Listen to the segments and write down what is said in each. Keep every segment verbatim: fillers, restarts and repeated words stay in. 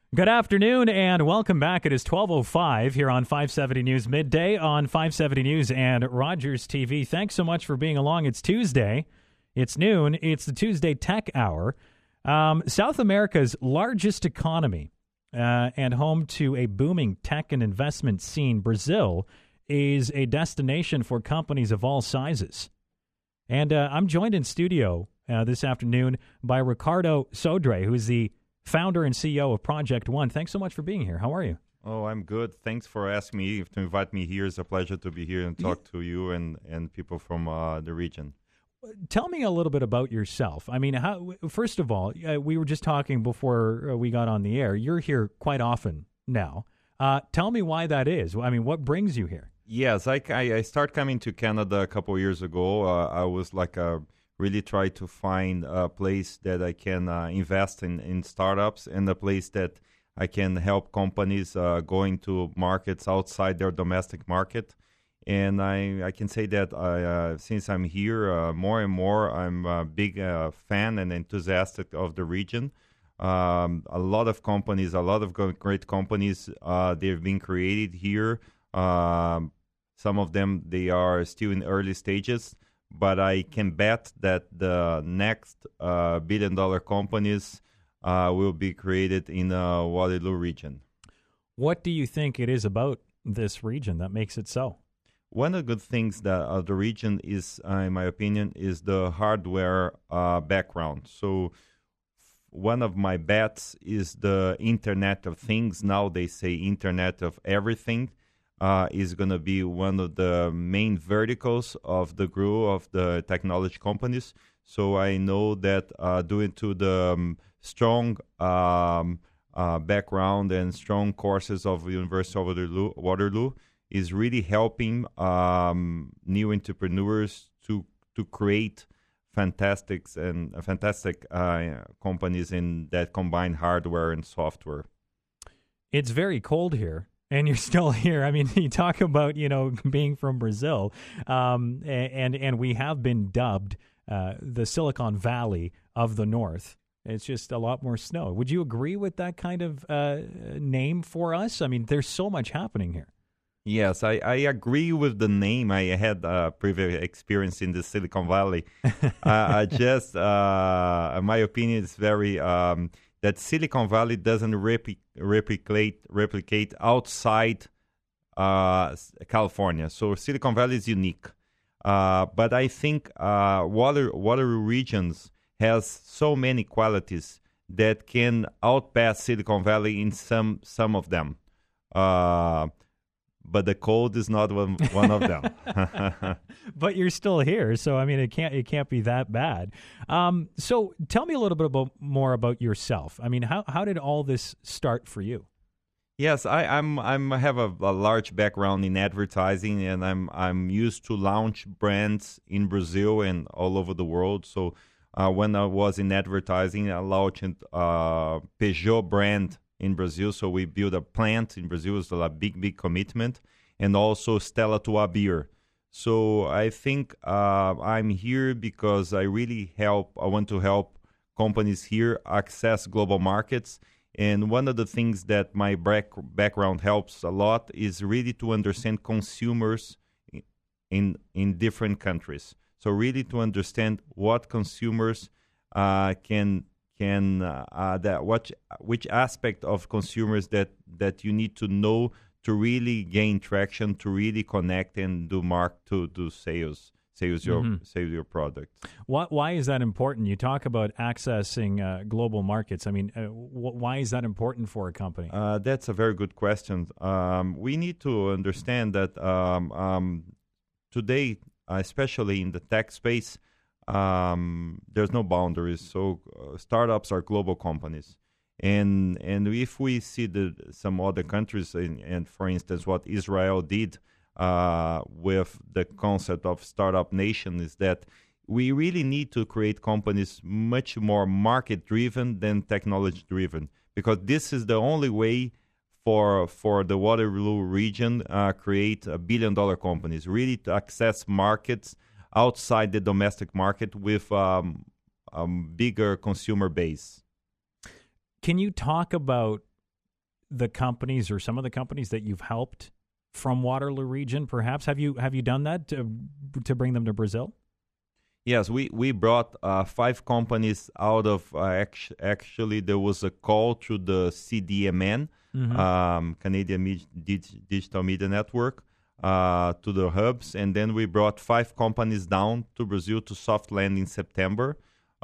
Good afternoon and welcome back. It is twelve oh five here on five seventy News Midday on five seventy News and Rogers T V. Thanks so much for being along. It's Tuesday. It's noon. It's the Tuesday Tech Hour. Um, South America's largest economy uh, and home to a booming tech and investment scene, Brazil is a destination for companies of all sizes. And uh, I'm joined in studio uh, this afternoon by Ricardo Sodre, who is the founder and C E O of Project One. Thanks so much for being here. How are you? Oh, I'm good. Thanks for asking me to invite me here. It's a pleasure to be here and talk yeah. to you and, and people from uh, the region. Tell me a little bit about yourself. I mean, how, first of all, uh, we were just talking before we got on the air. You're here quite often now. Uh, tell me why that is. I mean, what brings you here? Yes, I, I, I started coming to Canada a couple of years ago. Uh, I was like a really try to find a place that I can uh, invest in, in startups and a place that I can help companies uh, going to markets outside their domestic market. And I, I can say that I, uh, since I'm here uh, more and more, I'm a big uh, fan and enthusiastic of the region. Um, a lot of companies, a lot of great companies, uh, they've been created here. Um, some of them, they are still in early stages. But I can bet that the next uh, billion-dollar companies uh, will be created in the Waterloo region. What do you think it is about this region that makes it so? One of the good things that uh, the region is, uh, in my opinion, is the hardware uh, background. So one of my bets is the Internet of Things. Now they say Internet of Everything. Uh, is going to be one of the main verticals of the growth of the technology companies. So I know that uh, due to the um, strong um, uh, background and strong courses of University of Waterloo, Waterloo is really helping um, new entrepreneurs to to create fantastic and uh, fantastic uh, companies in that combine hardware and software. It's very cold here. And you're still here. I mean, you talk about, you know, being from Brazil, um, and and we have been dubbed uh, the Silicon Valley of the North. It's just a lot more snow. Would you agree with that kind of uh, name for us? I mean, there's so much happening here. Yes, I, I agree with the name. I had a previous experience in the Silicon Valley. uh, I just, uh, my opinion is very... Um, that Silicon Valley doesn't repli- replicate replicate outside uh, California. So Silicon Valley is unique. Uh, but I think uh, water water regions has so many qualities that can outpass Silicon Valley in some some of them. Uh, but the cold is not one, one of them. But you're still here, so I mean, it can't it can't be that bad. Um, so tell me a little bit about, more about yourself. I mean, how how did all this start for you? Yes, I, I'm I'm I have a, a large background in advertising, and I'm I'm used to launch brands in Brazil and all over the world. So uh, when I was in advertising, I launched uh, Peugeot brand in Brazil. So we built a plant in Brazil. It's a big, big commitment. And also Stella Artois beer. So I think uh, I'm here because I really help, I want to help companies here access global markets. And one of the things that my back, background helps a lot is really to understand consumers in in different countries. So really to understand what consumers uh, can can uh, uh, that what which aspect of consumers that that you need to know to really gain traction, to really connect and do mark to do sales sales your mm-hmm. sales your product. Why why is that important? You talk about accessing uh, global markets. I mean, uh, wh- why is that important for a company? Uh, that's a very good question. Um, we need to understand that um, um, today, especially in the tech space, Um, there's no boundaries, so uh, startups are global companies, and and if we see the some other countries, in, and for instance, what Israel did uh, with the concept of startup nation is that we really need to create companies much more market driven than technology driven, because this is the only way for for the Waterloo region uh, create a billion dollar companies, really to access markets outside the domestic market with um, a bigger consumer base. Can you talk about the companies or some of the companies that you've helped from Waterloo region? Perhaps have you have you done that to to bring them to Brazil? Yes, we we brought uh, five companies out of uh, act- actually there was a call to the C D M N, mm-hmm. um, Canadian Med- Dig- Digital Media Network, uh, to the hubs, and then we brought five companies down to Brazil to soft land in September.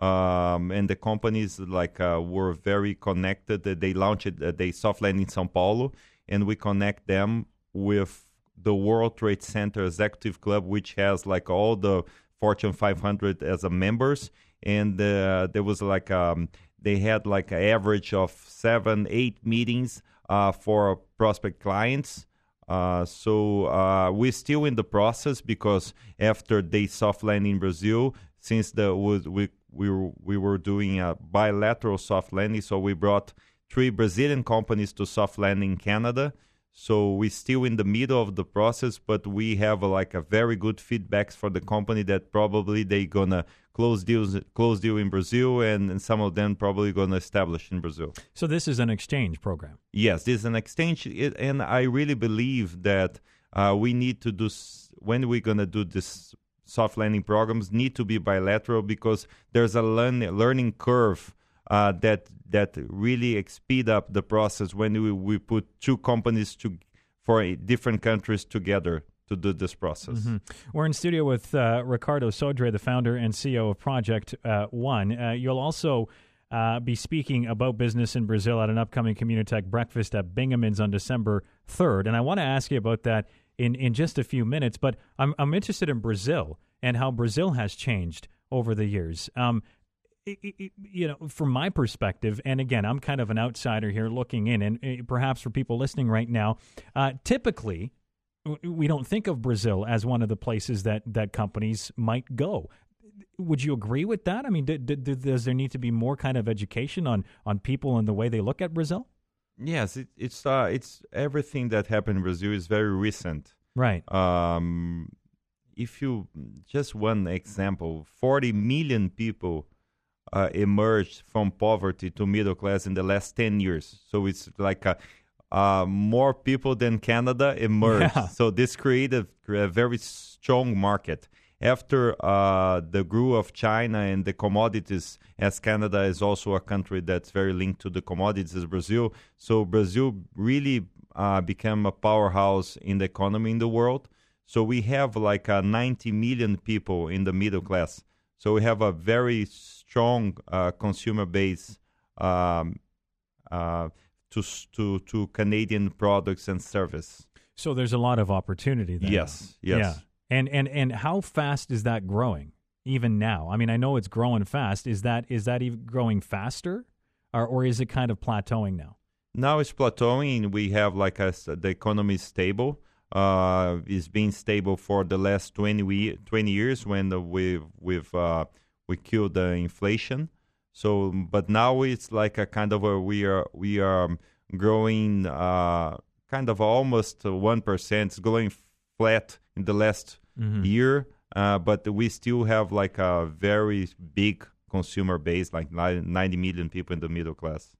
Um, and the companies like uh, were very connected. They launched uh, they soft land in São Paulo, and we connect them with the World Trade Center Executive Club, which has like all the Fortune five hundred as a members, and uh, there was like um, they had like an average of seven, eight meetings uh, for prospect clients. Uh, so uh, we're still in the process because after they soft land in Brazil, since the was we we were, we were doing a bilateral soft landing, so we brought three Brazilian companies to soft land in Canada. So we're still in the middle of the process, but we have a, like a very good feedbacks for the company that probably they gonna close deals, close deal in Brazil, and, and some of them probably gonna establish in Brazil. So this is an exchange program. Yes, this is an exchange, it, and I really believe that uh, we need to do when we're gonna do this soft landing programs need to be bilateral because there's a learn, learning curve. Uh, that that really speed up the process when we, we put two companies to for different countries together to do this process. Mm-hmm. We're in studio with uh, Ricardo Sodre, the founder and C E O of Project uh, One. Uh, you'll also uh, be speaking about business in Brazil at an upcoming Communitech breakfast at Bingaman's on December third. And I want to ask you about that in, in just a few minutes. But I'm I'm interested in Brazil and how Brazil has changed over the years. Um, It, it, you know, from my perspective, and again, I'm kind of an outsider here looking in, and uh, perhaps for people listening right now, uh, typically we don't think of Brazil as one of the places that, that companies might go. Would you agree with that? I mean, d- d- does there need to be more kind of education on, on people and the way they look at Brazil? Yes, it, it's uh, it's everything that happened in Brazil is very recent. Right. Um, if you just one example, forty million people Uh, emerged from poverty to middle class in the last ten years. So it's like a, uh, more people than Canada emerged. Yeah. So this created a very strong market. After uh, the growth of China and the commodities, as Canada is also a country that's very linked to the commodities as Brazil. So Brazil really uh, became a powerhouse in the economy in the world. So we have like uh, ninety million people in the middle class. So we have a very strong uh, consumer base um, uh, to to to Canadian products and service. So there's a lot of opportunity there. Yes, yes. Yeah. And and and how fast is that growing even now? I mean, I know it's growing fast. Is that is that even growing faster, or or is it kind of plateauing now? Now it's plateauing. We have like a, the economy is stable. Uh, it's been stable for the last twenty, we, twenty years when the, we've we've uh, we killed the inflation. So, but now it's like a kind of a we are we are growing uh, kind of almost one percent. It's going flat in the last mm-hmm. year, uh, but we still have like a very big consumer base, like ninety million people in the middle class.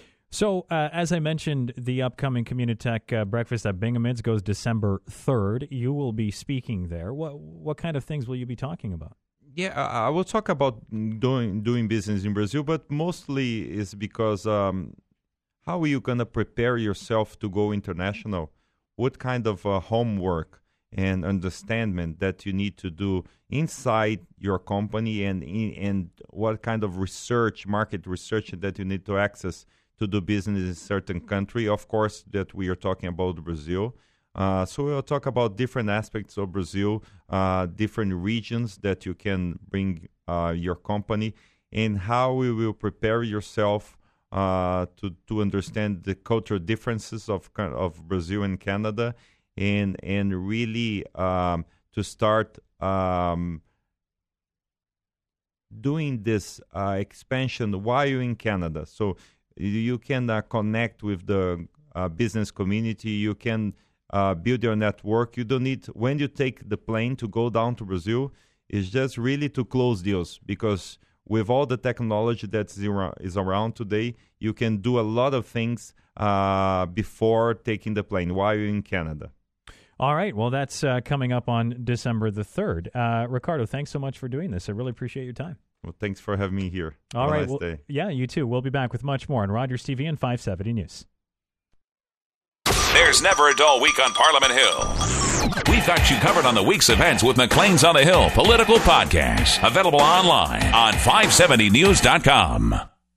So, uh, as I mentioned, the upcoming Communitech uh, breakfast at Bingaman's goes December third. You will be speaking there. What what kind of things will you be talking about? Yeah, I, I will talk about doing doing business in Brazil, but mostly is because um, how are you going to prepare yourself to go international? What kind of uh, homework and understanding that you need to do inside your company, and and what kind of research, market research that you need to access to do business in a certain country. Of course, that we are talking about Brazil. Uh, so we'll talk about different aspects of Brazil, uh, different regions that you can bring uh, your company, and how we will prepare yourself uh, to to understand the cultural differences of of Brazil and Canada, and and really um, to start um, doing this uh, expansion while you're in Canada. So you can uh, connect with the uh, business community. You can uh, build your network. You don't need, when you take the plane to go down to Brazil, it's just really to close deals, because with all the technology that is around today, you can do a lot of things uh, before taking the plane while you're in Canada. All right. Well, that's uh, coming up on December the third. Uh, Ricardo, thanks so much for doing this. I really appreciate your time. Well, thanks for having me here. All Have right. a nice well, day. Yeah, you too. We'll be back with much more on Rogers T V and five seventy News. There's never a dull week on Parliament Hill. We've got you covered on the week's events with McLean's on the Hill Political Podcast. Available online on five seventy news dot com.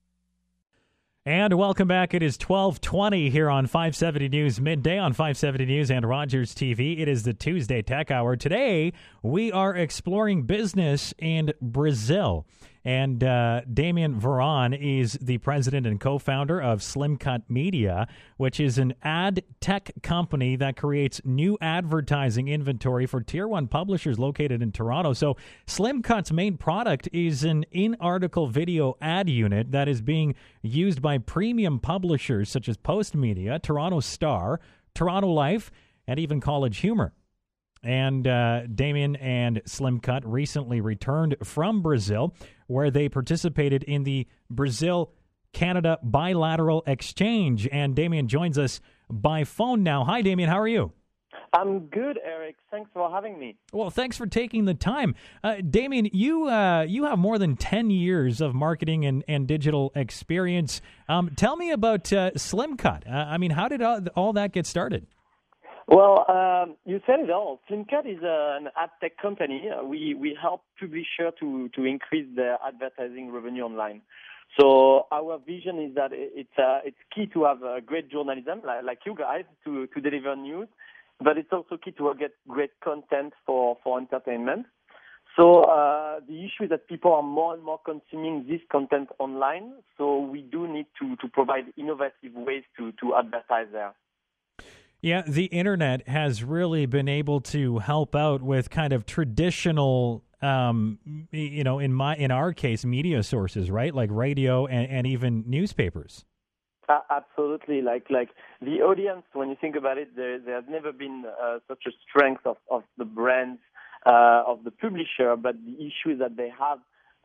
And welcome back. It is twelve twenty here on five seventy News Midday on five seventy News and Rogers T V. It is the Tuesday Tech Hour. Today, we are exploring business in Brazil. And uh, Damien Veron is the president and co-founder of Slim Cut Media, which is an ad tech company that creates new advertising inventory for tier one publishers located in Toronto. So Slim Cut's main product is an in-article video ad unit that is being used by premium publishers such as Postmedia, Toronto Star, Toronto Life, and even College Humor. And uh, Damien and Slim Cut recently returned from Brazil, where they participated in the Brazil-Canada bilateral exchange. And Damien joins us by phone now. Hi, Damien. How are you? I'm good, Eric. Thanks for having me. Well, thanks for taking the time. Uh, Damien, you uh, you have more than ten years of marketing and, and digital experience. Um, tell me about uh, Slim Cut. Uh, I mean, how did all, all that get started? Well, um, you said it all. SlimCut is uh, an ad tech company. Uh, we we help publishers to to increase their advertising revenue online. So our vision is that it's uh, it's key to have uh, great journalism like, like you guys to to deliver news, but it's also key to get great content for for entertainment. So uh, the issue is that people are more and more consuming this content online. So we do need to to provide innovative ways to to advertise there. Yeah, the internet has really been able to help out with kind of traditional, um, you know, in my in our case, media sources, right? Like radio and, and even newspapers. Uh, absolutely. Like like the audience, when you think about it, there, there has never been uh, such a strength of, of the brands, uh, of the publisher, but the issue is that they have,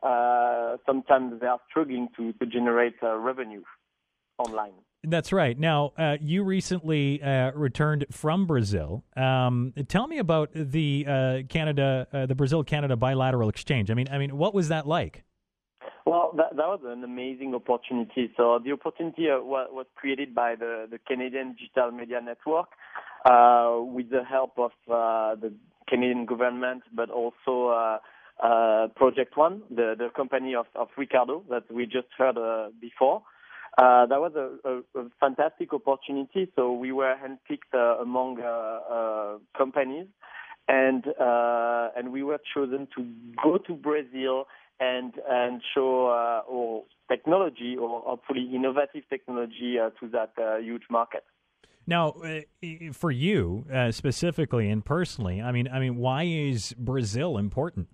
uh, sometimes they are struggling to, to generate uh, revenue online. That's right. Now, uh, you recently uh, returned from Brazil. Um, tell me about the uh, Canada, uh, the Brazil-Canada bilateral exchange. I mean, I mean, what was that like? Well, that, that was an amazing opportunity. So the opportunity uh, was, was created by the, the Canadian Digital Media Network uh, with the help of uh, the Canadian government, but also uh, uh, Project One, the, the company of, of Ricardo that we just heard uh, before. Uh, that was a, a, a fantastic opportunity. So we were handpicked uh, among uh, uh, companies, and uh, and we were chosen to go to Brazil and and show uh, our technology, or hopefully innovative technology, uh, to that uh, huge market. Now, uh, for you uh, specifically and personally, I mean, I mean, why is Brazil important?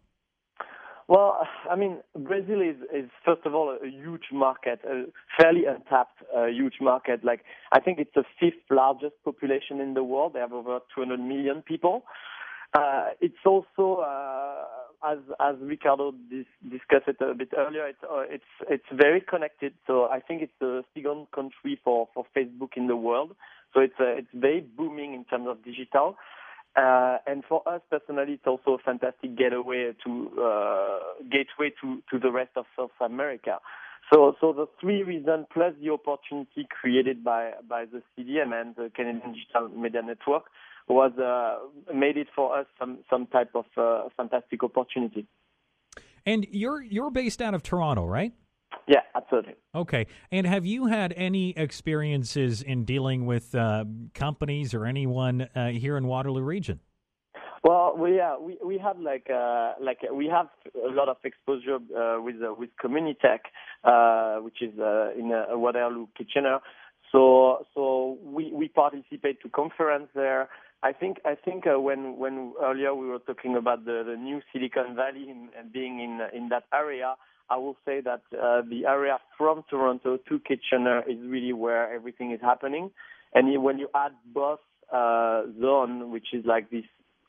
Well, I mean, Brazil is, is first of all a huge market, a fairly untapped uh, huge market. Like, I think it's the fifth largest population in the world. They have over two hundred million people. Uh, it's also, uh, as as Ricardo dis- discussed it a bit earlier, it's uh, it's it's very connected. So I think it's the second country for, for Facebook in the world. So it's uh, it's very booming in terms of digital. Uh, and for us personally, it's also a fantastic getaway to uh, gateway to, to the rest of South America. So, so the three reasons plus the opportunity created by by the C D M and the Canadian Digital Media Network was uh, made it for us some some type of uh, fantastic opportunity. And you're you're based out of Toronto, right? Yeah, absolutely. Okay. And have you had any experiences in dealing with uh, companies or anyone uh, here in Waterloo region? Well, we yeah, we we have like uh, like we have a lot of exposure uh, with uh, with Communitech, uh, which is uh, in uh, Waterloo, Kitchener. So so we, we participate to conference there. I think I think uh, when when earlier we were talking about the, the new Silicon Valley and, and being in in that area, I will say that uh, the area from Toronto to Kitchener is really where everything is happening. And when you add both uh, zone, which is like this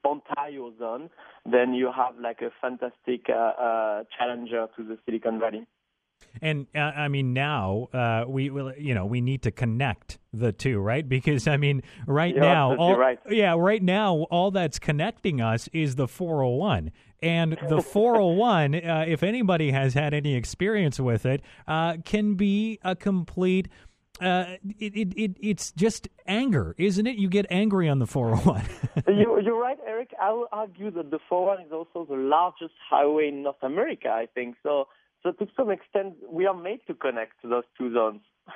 Ontario zone, then you have like a fantastic uh, uh, challenger to the Silicon Valley. And uh, I mean, now uh, we will, you know, we need to connect the two, right? Because I mean, right You're now, all, right. yeah, right now, all that's connecting us is the four oh one, and the four oh one, uh, if anybody has had any experience with it, uh, can be a complete. Uh, it, it, it it's just anger, isn't it? You get angry on the four oh one. you, you're right, Eric. I will argue that the four oh one is also the largest highway in North America, I think. So, so to some extent, we are made to connect those two zones.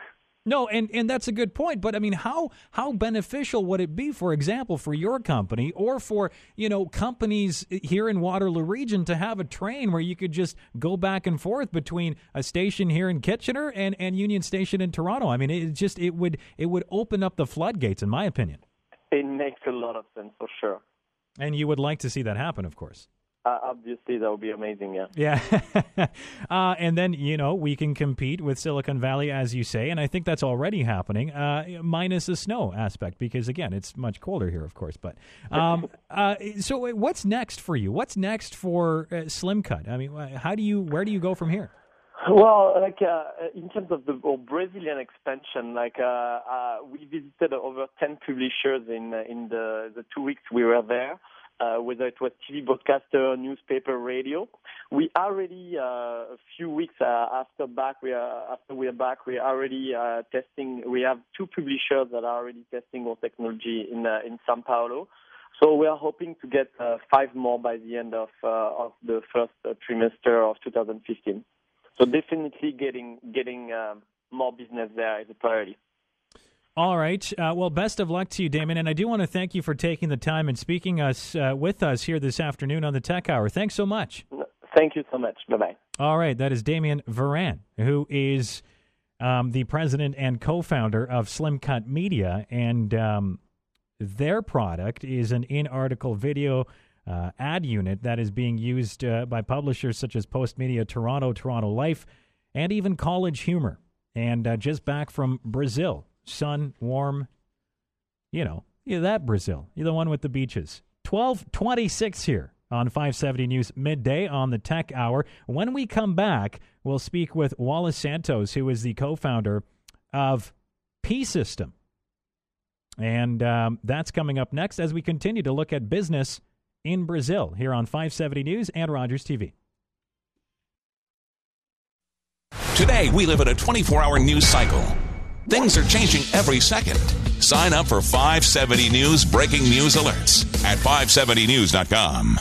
No, and, and that's a good point. But I mean, how how beneficial would it be, for example, for your company or for, you know, companies here in Waterloo region to have a train where you could just go back and forth between a station here in Kitchener and, and Union Station in Toronto? I mean, it just it would it would open up the floodgates, in my opinion. It makes a lot of sense for sure. And you would like to see that happen, of course. Uh, obviously, that would be amazing, yeah. Yeah. uh, and then, you know, we can compete with Silicon Valley, as you say, and I think that's already happening, uh, minus the snow aspect, because, again, it's much colder here, of course. But um, uh, so what's next for you? What's next for uh, SlimCut? I mean, how do you, where do you go from here? Well, like uh, in terms of the or Brazilian expansion, like uh, uh, we visited over ten publishers in uh, in the, the two weeks we were there. Uh, whether it was T V broadcaster, newspaper, radio, we already uh, a few weeks uh, after back we are after we are back we are already uh, testing. We have two publishers that are already testing our technology in uh, in São Paulo. So we are hoping to get uh, five more by the end of uh, of the first uh, trimester of two thousand fifteen. So definitely getting getting uh, more business there is a priority. All right. Uh, well, best of luck to you, Damien. And I do want to thank you for taking the time and speaking us uh, with us here this afternoon on the Tech Hour. Thanks so much. Thank you so much. Bye-bye. All right. That is Damien Varan, who is um, the president and co-founder of SlimCut Media. And um, their product is an in-article video uh, ad unit that is being used uh, by publishers such as Postmedia Toronto, Toronto Life, and even College Humor. And uh, just back from Brazil. Sun, warm, you know, yeah, that Brazil. You're the one with the beaches. twelve twenty-six here on five seventy News Midday on the Tech Hour. When we come back, we'll speak with Wallace Santos, who is the co-founder of P-System. And um, that's coming up next as we continue to look at business in Brazil here on five seventy News and Rogers T V. Today, we live in a twenty-four hour news cycle. Things are changing every second. Sign up for five seventy News breaking news alerts at five seventy news dot com.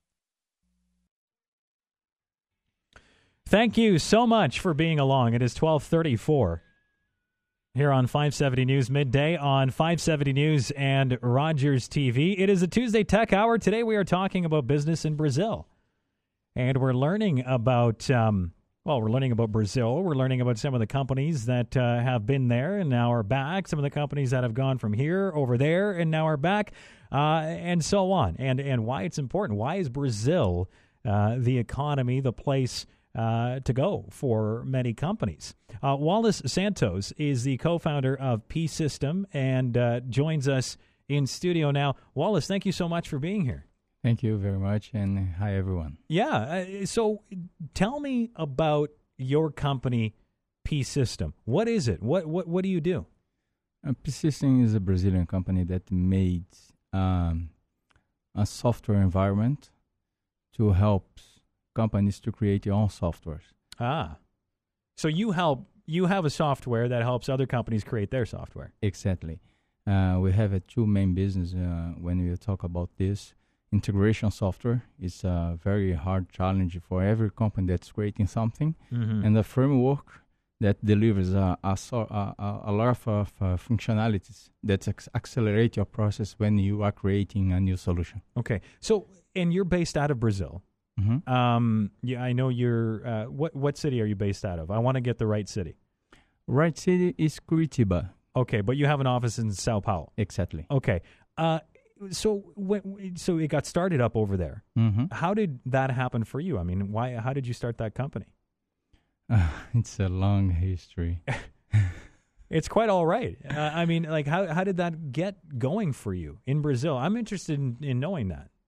Thank you so much for being along. It is twelve thirty-four here on five seventy News Midday on five seventy News and Rogers T V. It is a Tuesday Tech Hour. Today we are talking about business in Brazil. And we're learning about... Um, Well, we're learning about Brazil. We're learning about some of the companies that uh, have been there and now are back. Some of the companies that have gone from here over there and now are back, uh, and so on. And and why it's important. Why is Brazil uh, the economy, the place uh, to go for many companies? Uh, Wallace Santos is the co-founder of P-System and uh, joins us in studio now. Wallace, thank you so much for being here. Thank you very much, and hi, everyone. Yeah, uh, so tell me about your company, P-System. What is it? What what what do you do? Uh, P-System is a Brazilian company that made um, a software environment to help companies to create their own softwares. Ah, so you help. You have a software that helps other companies create their software. Exactly. Uh, we have uh, two main business uh, when we talk about this. Integration software is a very hard challenge for every company that's creating something, mm-hmm. and a framework that delivers a, a, a, a lot of uh, functionalities that ac- accelerate your process when you are creating a new solution. Okay, so and you're based out of Brazil. Mm-hmm. Um, yeah, I know you're. Uh, what what city are you based out of? I want to get the right city. Right city is Curitiba. Okay, but you have an office in Sao Paulo. Exactly. Okay. Uh, So when, so it got started up over there. Mm-hmm. How did that happen for you? I mean, why? How did you start that company? Uh, it's a long history. It's quite all right. Uh, I mean, like, how how did that get going for you in Brazil? I'm interested in, in knowing that.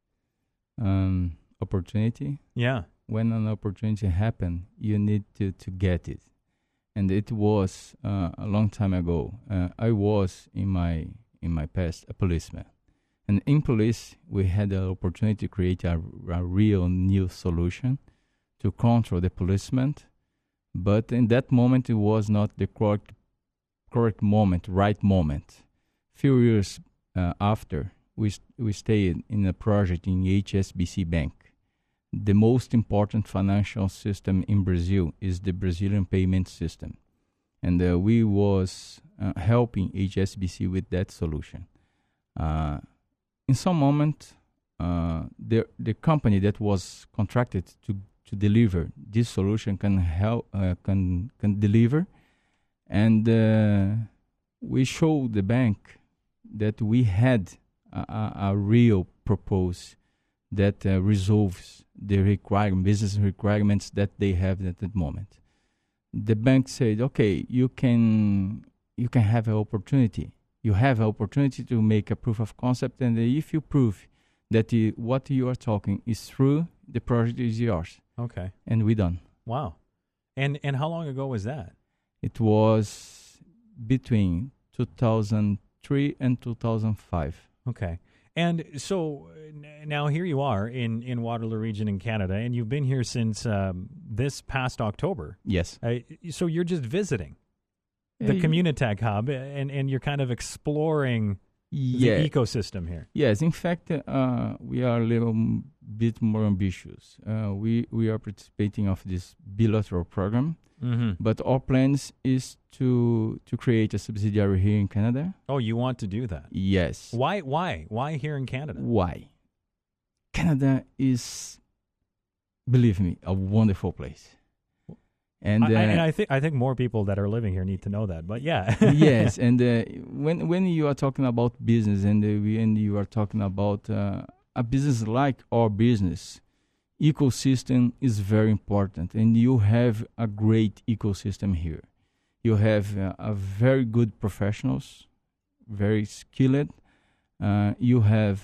um, opportunity. Yeah. When an opportunity happens, you need to, to get it. And it was uh, a long time ago. Uh, I was in my in my past a policeman, and in police we had the opportunity to create a, a real new solution to control the policeman. But in that moment, it was not the correct correct moment, right moment. Few years uh, after, we st- we stayed in a project in H S B C Bank. The most important financial system in Brazil is the Brazilian payment system. And uh, we was uh, helping H S B C with that solution. Uh, in some moment, uh, the the company that was contracted to, to deliver this solution can help uh, can can deliver, and uh, we showed the bank that we had a, a, a real proposal that uh, resolves the requirement, business requirements that they have at that moment. The bank said, okay, you can you can have an opportunity. You have an opportunity to make a proof of concept, and if you prove that you, what you are talking is true, the project is yours. Okay. And we done. Wow. And and how long ago was that? It was between two thousand three and two thousand five. Okay. And so n- now here you are in, in Waterloo Region in Canada, and you've been here since um, this past October. Yes. Uh, so you're just visiting the Uh, Communitech Hub, and, and you're kind of exploring yeah. the ecosystem here. Yes. In fact, uh, we are a little m- bit more ambitious. Uh, we, we are participating of this bilateral program, Mm-hmm. but our plans is to to create a subsidiary here in Canada. Oh, you want to do that? Yes. Why? Why? Why here in Canada? Why? Canada is, believe me, a wonderful place. And, I, uh, I, and I think I think more people that are living here need to know that. But yeah. yes, and uh, when when you are talking about business and uh, when you are talking about uh, a business like our business, ecosystem is very important, and you have a great ecosystem here. You have uh, a very good professionals, very skilled. Uh, you have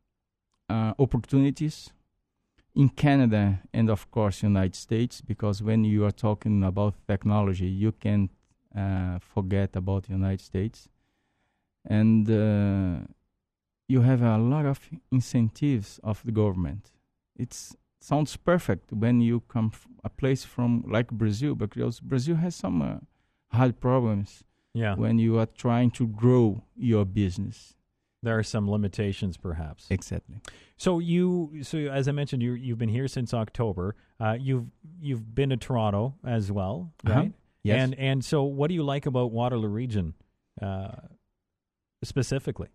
uh, opportunities in Canada and, of course, United States, because when you are talking about technology, you can't uh, forget about the United States. And uh, you have a lot of incentives of the government. It's sounds perfect when you come from a place from like Brazil, because Brazil has some uh, hard problems Yeah. when you are trying to grow your business. There are some limitations, perhaps. Exactly. So you, so as I mentioned, you you've been here since October. Uh, you've you've been to Toronto as well, Uh-huh. right? Yes. And and so, what do you like about Waterloo Region, uh, specifically?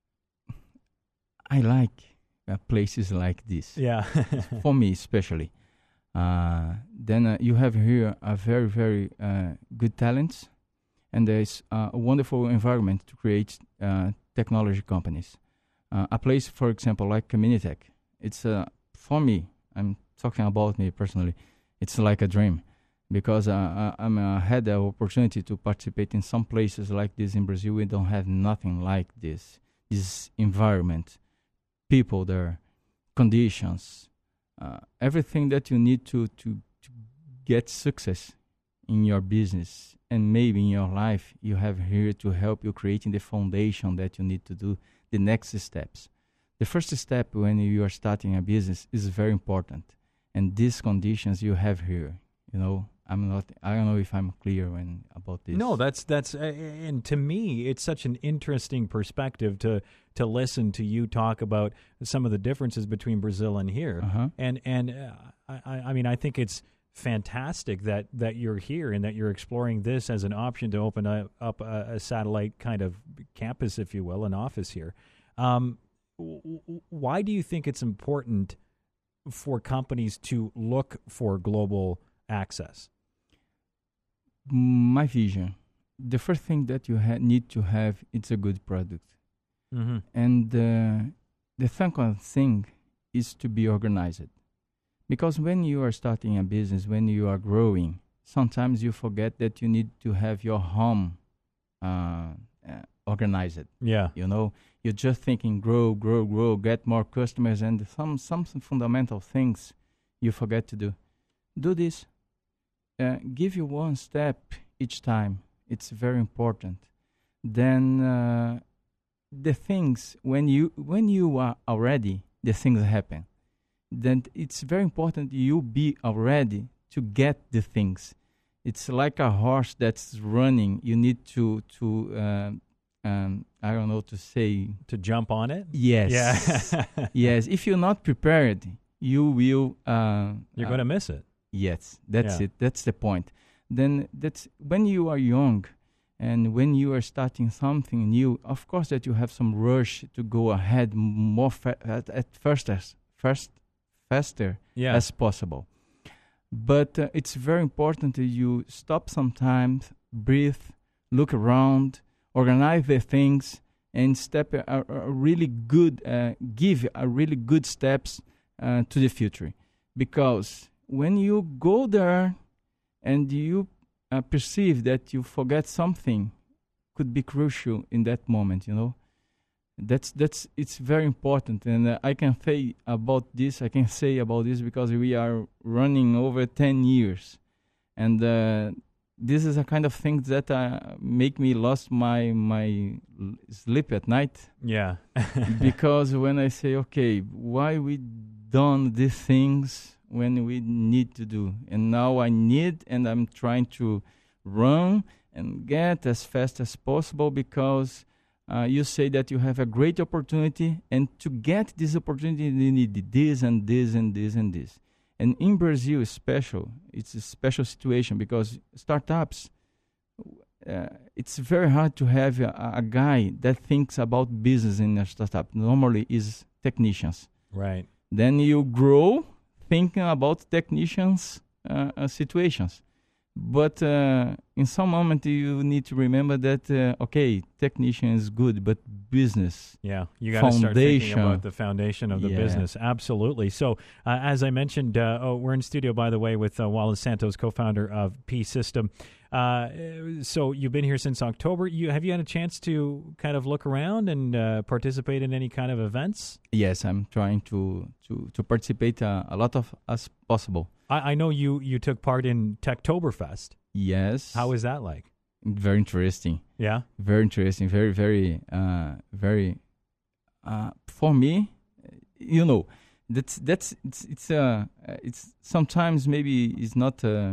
I like uh, places like this. Yeah. For me, especially. Uh, then uh, you have here a very, very uh, good talents, and there's uh, a wonderful environment to create uh, technology companies. Uh, a place, for example, like Communitech, it's uh, for me. I'm talking about me personally. It's like a dream, because uh, I I'm, uh, had the opportunity to participate in some places like this in Brazil. We don't have nothing like this. This environment, people there, conditions, uh, everything that you need to, to to get success in your business and maybe in your life, you have here to help you creating the foundation that you need to do the next steps. The first step when you are starting a business is very important, and these conditions you have here. You know, I'm not. I don't know if I'm clear when about this. No, that's that's, uh, and to me, it's such an interesting perspective to to listen to you talk about some of the differences between Brazil and here. Uh-huh. And and uh, I I mean I think it's fantastic that that you're here and that you're exploring this as an option to open a, up a, a satellite kind of campus, if you will, an office here. Um, w- w- why do you think it's important for companies to look for global access? My vision, the first thing that you ha- need to have, it's a good product. Mm-hmm. And uh, the second thing is to be organized. Because when you are starting a business, when you are growing, sometimes you forget that you need to have your home uh, uh, organized. Yeah. You know, you're just thinking grow, grow, grow, get more customers, and some some fundamental things you forget to do. Do this. Uh, give you one step each time. It's very important. Then uh, the things when you when you are already, the things happen. Then it's very important you be already to get the things. It's like a horse that's running. You need to to uh, um, I don't know to say to jump on it. Yes. Yeah. Yes. If you're not prepared, you will. Uh, You're uh, going to miss it. Yes, that's Yeah. it. That's the point. Then that's when you are young, and when you are starting something new. Of course, that you have some rush to go ahead more fa- at, at first as first faster Yeah. as possible. But uh, it's very important that you stop sometimes, breathe, look around, organize the things, and step a, a, a really good, uh, give a really good steps uh, to the future. Because when you go there and you uh, perceive that you forget something, could be crucial in that moment, you know. That's that's it's very important, and uh, I can say about this. I can say about this because we are running over ten years, and uh, this is a kind of thing that uh, make me lost my my l- sleep at night. Yeah. Because when I say, okay, why we done these things when we need to do, and now I need, and I'm trying to run and get as fast as possible because. Uh, you say that you have a great opportunity, and to get this opportunity, you need this and this and this and this. And in Brazil, it's special. It's a special situation because startups, uh, it's very hard to have a, a guy that thinks about business in a startup. Normally, is technicians. Right. Then you grow thinking about technicians' uh, uh, situations. But uh, in some moment you need to remember that uh, okay, technician is good, but business. Yeah, you got to start thinking about the foundation of the Yeah. business. Absolutely. So, uh, as I mentioned, uh, oh, we're in studio, by the way, with uh, Wallace Santos, co-founder of P System. Uh, so, you've been here since October. You have you had a chance to kind of look around and uh, participate in any kind of events? Yes, I'm trying to to to participate uh, a lot of as possible. I, I know you you took part in Techtoberfest. Yes. How is that like? Very interesting. Yeah. Very interesting. Very very uh, very. Uh, for me, you know, that's that's it's it's uh it's sometimes maybe it's not. Uh,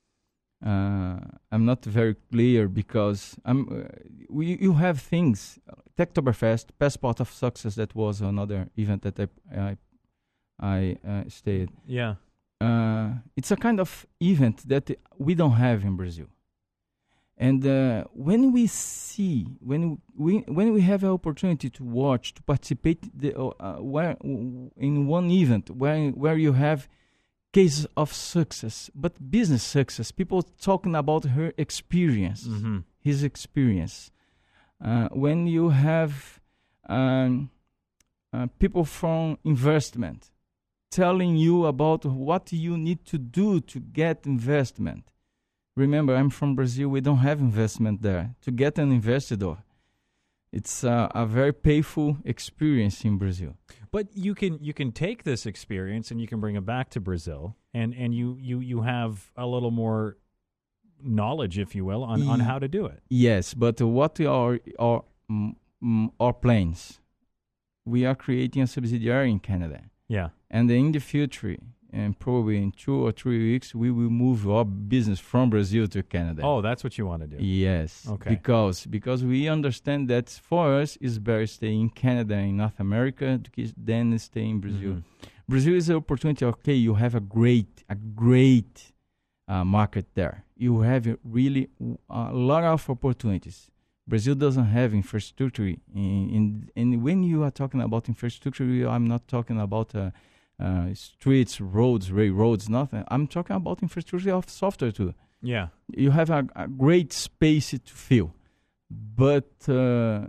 Uh, I'm not very clear because I'm. Uh, we you have things. Techtoberfest, Passport of Success. That was another event that I I, I uh, stayed. Yeah. Uh, it's a kind of event that we don't have in Brazil. And uh, when we see, when we when we have an opportunity to watch, to participate, the, uh, where in one event where where you have cases of success, but business success, people talking about her experience, Mm-hmm. his experience. Uh, when you have um, uh, people from investment telling you about what you need to do to get investment. Remember, I'm from Brazil. We don't have investment there. To get an investor, it's uh, a very painful experience in Brazil. But you can you can take this experience and you can bring it back to Brazil, and, and you, you, you have a little more knowledge, if you will, on, on how to do it. Yes, but what are our mm, mm, our plans? We are creating a subsidiary in Canada, Yeah. and in the future, and probably in two or three weeks, we will move our business from Brazil to Canada. Oh, that's what you want to do. Yes. Okay. Because because we understand that for us it's better stay in Canada, in North America, than stay in Brazil. Mhm. Brazil is an opportunity. Okay, you have a great a great uh, market there. You have a really a lot of opportunities. Brazil doesn't have infrastructure. In, in and when you are talking about infrastructure, I'm not talking about. Uh, Uh, streets, roads, railroads, nothing. I'm talking about infrastructure of software too. Yeah. You have a, a great space to fill, but uh,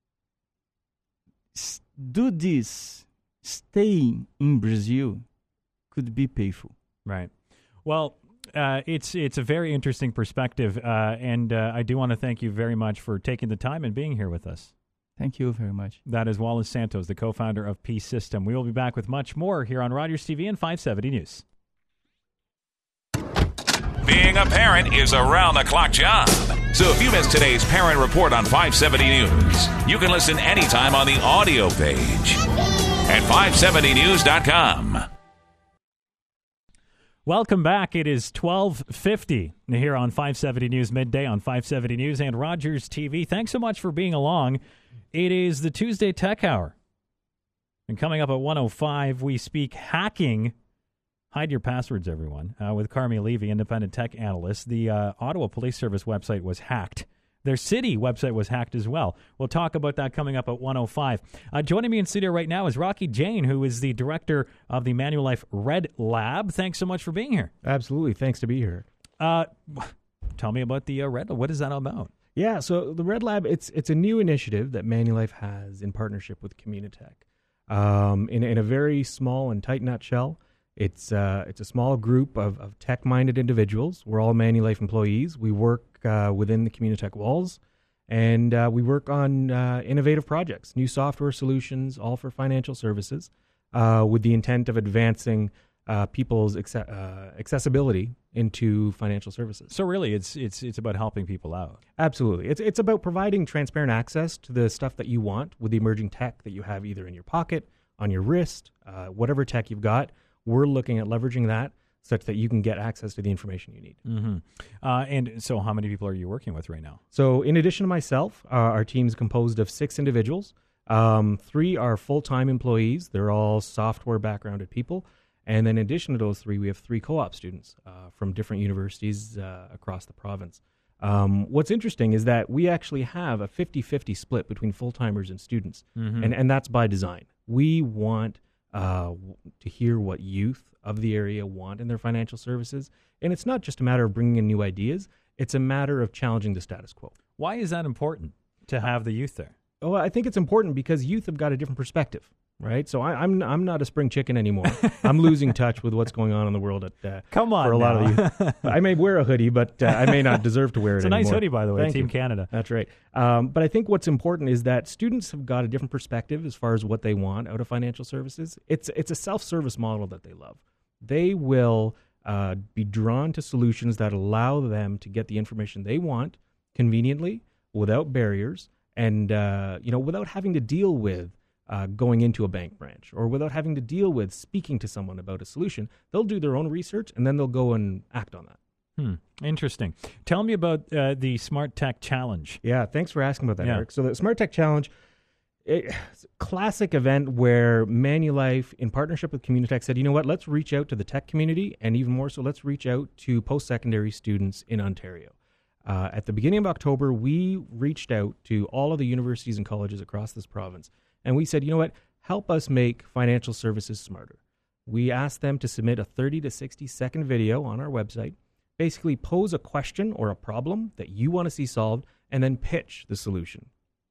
s- do this. Staying in Brazil could be painful. Right. Well, Uh, it's it's a very interesting perspective, uh, and uh, I do want to thank you very much for taking the time and being here with us. Thank you very much. That is Wallace Santos, the co-founder of Peace System. We will be back with much more here on Rogers T V and five seventy News. Being a parent is a round-the-clock job. So if you missed today's Parent Report on five seventy News, you can listen anytime on the audio page at five seventy news dot com. Welcome back. It is twelve fifty here on five seventy News Midday on five seventy News and Rogers T V. Thanks so much for being along. It is the Tuesday Tech Hour. And coming up at one oh five, we speak hacking. Hide your passwords, everyone, uh, with Carmi Levy, independent tech analyst. The uh, Ottawa Police Service website was hacked. Their city website was hacked as well. We'll talk about that coming up at one oh five. Uh, joining me in studio right now is Rocky Jain, who is the director of the Manulife Red Lab. Thanks so much for being here. Absolutely. Thanks to be here. Uh, tell me about the uh, Red Lab. What is that all about? Yeah, so the Red Lab, it's it's a new initiative that Manulife has in partnership with Communitech. Um, in, in a very small and tight nutshell, it's uh, it's a small group of, of tech-minded individuals. We're all Manulife employees. We work uh, within the Communitech walls, and uh, we work on uh, innovative projects, new software solutions, all for financial services, uh, with the intent of advancing uh, people's acce- uh, accessibility into financial services. So really, it's it's it's about helping people out. Absolutely. It's it's about providing transparent access to the stuff that you want with the emerging tech that you have either in your pocket, on your wrist, uh, whatever tech you've got. We're looking at leveraging that such that you can get access to the information you need. Mm-hmm. Uh, and so how many people are you working with right now? So in addition to myself, uh, our team is composed of six individuals. Um, three are full-time employees. They're all software backgrounded people. And then in addition to those three, we have three co-op students uh, from different universities uh, across the province. Um, what's interesting is that we actually have a fifty-fifty split between full-timers and students. Mm-hmm. And, and that's by design. We want uh, to hear what youth of the area want in their financial services. And it's not just a matter of bringing in new ideas. It's a matter of challenging the status quo. Why is that important to have the youth there? Well, I think it's important because youth have got a different perspective, right? So I, I'm I'm not a spring chicken anymore. I'm losing touch with what's going on in the world at uh, Come on for a now. lot of the youth. I may wear a hoodie, but uh, I may not deserve to wear it It's a anymore. nice hoodie, by the way, Thank Team you. Canada. That's right. Um, but I think what's important is that students have got a different perspective as far as what they want out of financial services. It's it's a self-service model that they love. They will uh, be drawn to solutions that allow them to get the information they want conveniently, without barriers, and uh, you know, without having to deal with uh, going into a bank branch or without having to deal with speaking to someone about a solution. They'll do their own research and then they'll go and act on that. Hmm. Interesting. Tell me about uh, the Smart Tech Challenge. Yeah, thanks for asking about that, Yeah. Eric. So the Smart Tech Challenge, it's a classic event where Manulife, in partnership with Communitech, said, you know what, let's reach out to the tech community, and even more so, let's reach out to post-secondary students in Ontario. Uh, at the beginning of October, we reached out to all of the universities and colleges across this province, and we said, you know what, help us make financial services smarter. We asked them to submit a thirty to sixty second video on our website, basically pose a question or a problem that you want to see solved, and then pitch the solution.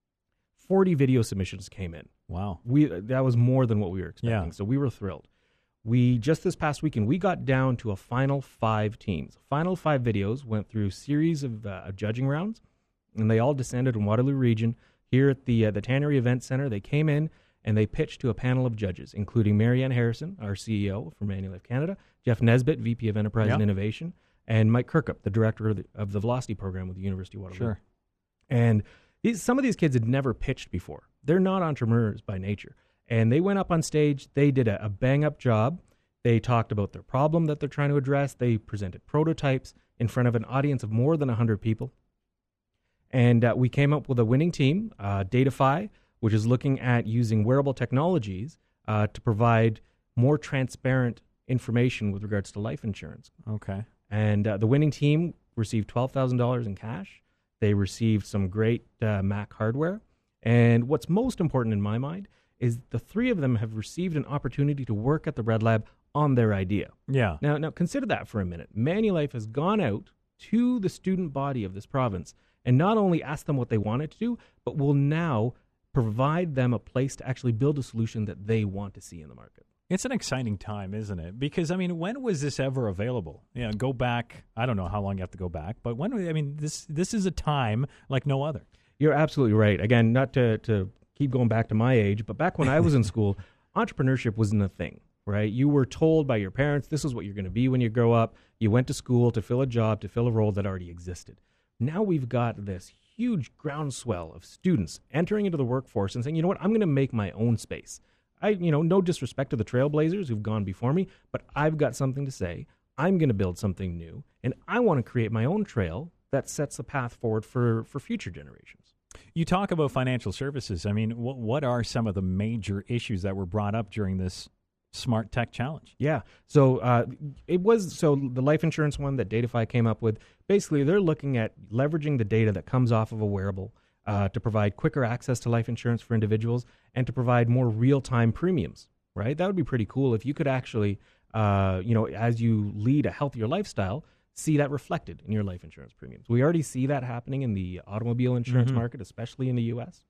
forty video submissions came in. Wow. We that was more than what we were expecting, Yeah. so we were thrilled. We just this past weekend, we got down to a final five teams. Final five videos went through a series of uh, judging rounds, and they all descended in Waterloo Region. Here at the uh, the Tannery Event Center, they came in and they pitched to a panel of judges, including Marianne Harrison, our C E O from Manulife Canada, Jeff Nesbitt, V P of Enterprise Yep. and Innovation, and Mike Kirkup, the director of the, of the Velocity program with the University of Waterloo. Sure. And these, some of these kids had never pitched before. They're not entrepreneurs by nature. And they went up on stage. They did a, a bang-up job. They talked about their problem that they're trying to address. They presented prototypes in front of an audience of more than one hundred people. And uh, we came up with a winning team, uh, Datafy, which is looking at using wearable technologies uh, to provide more transparent information with regards to life insurance. Okay. And uh, the winning team received twelve thousand dollars in cash. They received some great uh, Mac hardware. And what's most important in my mind is the three of them have received an opportunity to work at the Red Lab on their idea. Yeah. Now, now consider that for a minute. Manulife has gone out to the student body of this province and not only asked them what they wanted to do, but will now provide them a place to actually build a solution that they want to see in the market. It's an exciting time, isn't it? Because, I mean, when was this ever available? You know, go back, I don't know how long you have to go back, but when, I mean, this this is a time like no other. You're absolutely right. Again, not to, to keep going back to my age, but back when I was in school, entrepreneurship wasn't a thing, right? You were told by your parents, this is what you're going to be when you grow up. You went to school to fill a job, to fill a role that already existed. Now we've got this huge groundswell of students entering into the workforce and saying, you know what, I'm going to make my own space. I, you know, no disrespect to the trailblazers who've gone before me, but I've got something to say. I'm going to build something new, and I want to create my own trail that sets the path forward for, for future generations. You talk about financial services. I mean, what, what are some of the major issues that were brought up during this Smart Tech Challenge? Yeah. So uh, it was so the life insurance one that Datify came up with. Basically, they're looking at leveraging the data that comes off of a wearable uh, to provide quicker access to life insurance for individuals and to provide more real-time premiums. Right? That would be pretty cool if you could actually, uh, you know, as you lead a healthier lifestyle, see that reflected in your life insurance premiums. We already see that happening in the automobile insurance mm-hmm. market, especially in the U S.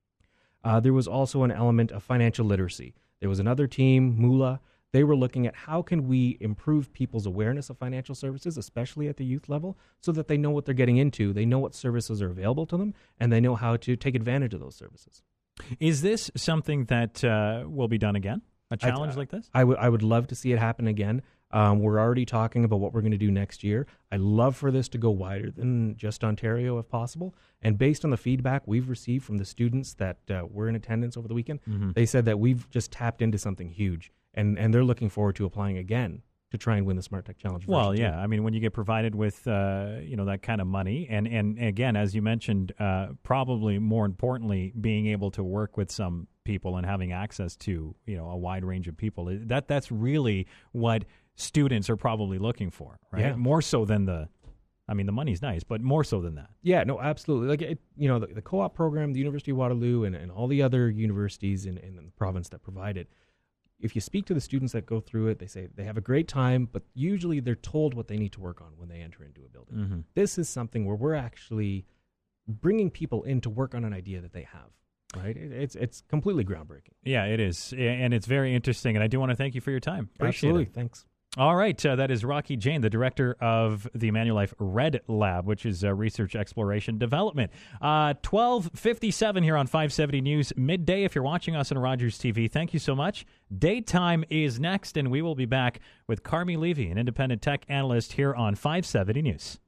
Uh, there was also an element of financial literacy. There was another team, Moola. They were looking at how can we improve people's awareness of financial services, especially at the youth level, so that they know what they're getting into, they know what services are available to them, and they know how to take advantage of those services. Is this something that uh, will be done again? A challenge I, like this? I would I would love to see it happen again. Um, we're already talking about what we're going to do next year. I'd love for this to go wider than just Ontario if possible. And based on the feedback we've received from the students that uh, were in attendance over the weekend, mm-hmm. they said that we've just tapped into something huge. And, and they're looking forward to applying again to try and win the Smart Tech Challenge. Well, yeah. Two. I mean, when you get provided with, uh, you know, that kind of money, and, and again, as you mentioned, uh, probably more importantly, being able to work with some people and having access to, you know, a wide range of people, that that's really what students are probably looking for, right? Yeah. More so than the, I mean, the money's nice, but more so than that. Yeah, no, absolutely. Like, it, you know, the, the co-op program, the University of Waterloo, and, and all the other universities in, in the province that provide it, if you speak to the students that go through it, they say they have a great time, but usually they're told what they need to work on when they enter into a building. Mm-hmm. This is something where we're actually bringing people in to work on an idea that they have. Right, it, it's it's completely groundbreaking. Yeah, it is, and it's very interesting. And I do want to thank you for your time. Appreciate Absolutely, it. Thanks. All right, uh, that is Rocky Jain, the director of the Manulife Red Lab, which is uh, research, exploration, development. Uh, twelve fifty-seven here on five seventy News midday. If you're watching us on Rogers T V, thank you so much. Daytime is next, and we will be back with Carmi Levy, an independent tech analyst here on five seventy News.